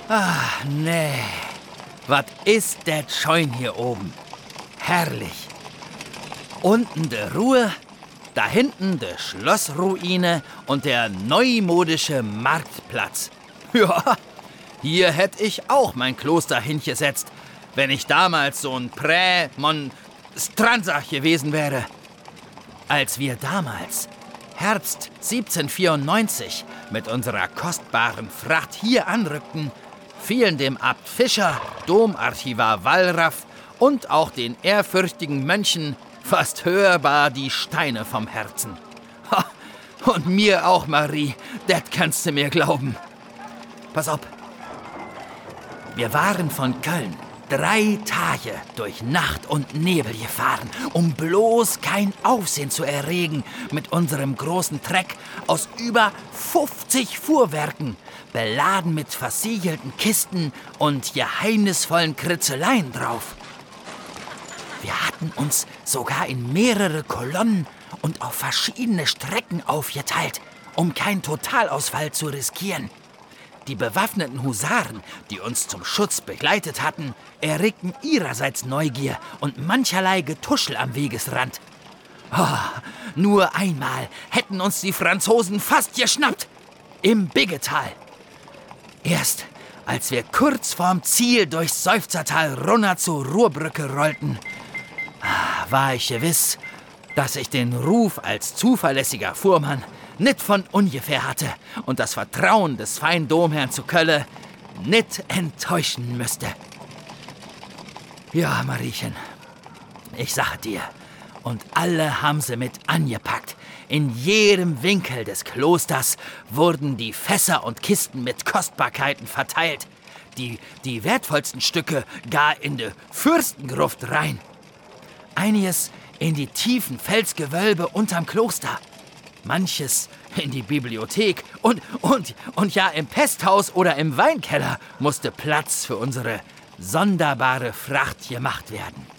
Ach, nee. Was ist das schön hier oben? Herrlich. Unten de Ruhe, da hinten de Schlossruine und der neumodische Marktplatz. Ja, hier hätte ich auch mein Kloster hingesetzt, wenn ich damals so ein Prä-Monstranza gewesen wäre. Als wir damals, Herbst 1794, mit unserer kostbaren Fracht hier anrückten, fielen dem Abt Fischer, Domarchivar Wallraff und auch den ehrfürchtigen Mönchen fast hörbar die Steine vom Herzen. Ha, und mir auch, Marie, das kannst du mir glauben. Pass auf. Wir waren von Köln 3 Tage durch Nacht und Nebel gefahren, um bloß kein Aufsehen zu erregen mit unserem großen Treck aus über 50 Fuhrwerken, beladen mit versiegelten Kisten und geheimnisvollen Kritzeleien drauf. Wir hatten uns sogar in mehrere Kolonnen und auf verschiedene Strecken aufgeteilt, um keinen Totalausfall zu riskieren. Die bewaffneten Husaren, die uns zum Schutz begleitet hatten, erregten ihrerseits Neugier und mancherlei Getuschel am Wegesrand. Oh, nur einmal hätten uns die Franzosen fast geschnappt. Im Biggetal. Erst als wir kurz vorm Ziel durchs Seufzertal runter zur Ruhrbrücke rollten, war ich gewiss, dass ich den Ruf als zuverlässiger Fuhrmann nicht von ungefähr hatte und das Vertrauen des feinen Domherrn zu Kölle nicht enttäuschen müsste. Ja, Mariechen, ich sage dir, und alle haben sie mit angepackt. In jedem Winkel des Klosters wurden die Fässer und Kisten mit Kostbarkeiten verteilt. Die wertvollsten Stücke gar in die Fürstengruft rein. Einiges in die tiefen Felsgewölbe unterm Kloster. Manches in die Bibliothek und ja im Pesthaus oder im Weinkeller musste Platz für unsere sonderbare Fracht gemacht werden.